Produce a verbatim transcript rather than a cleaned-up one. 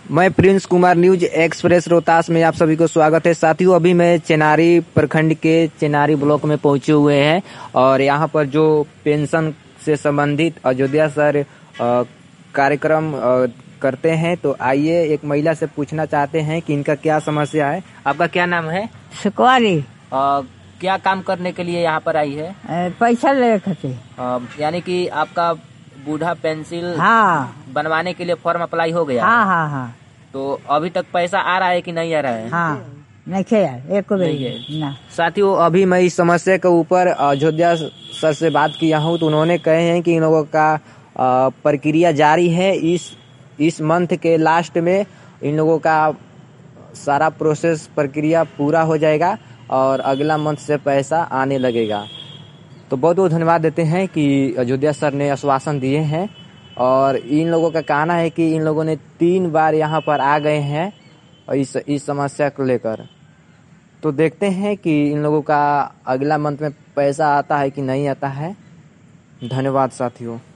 मैं prince Kumar, news express Rohtas में आप सभी को स्वागत है। साथियों, अभी मैं चेनारी प्रखंड के चेनारी ब्लॉक में पहुंचे हुए हैं और यहां पर जो पेंशन से संबंधित अयोध्या सर कार्यक्रम करते हैं, तो आइए एक महिला से पूछना चाहते हैं कि इनका क्या समस्या है। आपका क्या नाम है? सुकवारी। क्या काम करने के लिए यहाँ पर आई है? पैसा ले खातिर। यानी कि आपका बूढ़ा पेंसिल हाँ बनवाने के लिए फॉर्म अप्लाई हो गया? हाँ हाँ हाँ। तो अभी तक पैसा आ रहा है कि नहीं आ रहा है? हाँ नहीं खे यार, एक भी ना। साथियों, अभी मैं इस समस्या के ऊपर अयोध्या सर से बात किया हूँ, तो उन्होंने कहे हैं कि इन लोगों का प्रक्रिया जारी है। इस इस मंथ के लास्ट में इन लोगों का सारा प्रोसेस प्रक्रिया पूरा हो जाएगा और अगला मंथ से पैसा आने लगेगा। तो बहुत बहुत धन्यवाद देते हैं कि अयोध्या सर ने आश्वासन दिए हैं और इन लोगों का कहना है कि इन लोगों ने तीन बार यहाँ पर आ गए हैं इस इस समस्या को लेकर। तो देखते हैं कि इन लोगों का अगला मंथ में पैसा आता है कि नहीं आता है। धन्यवाद साथियों।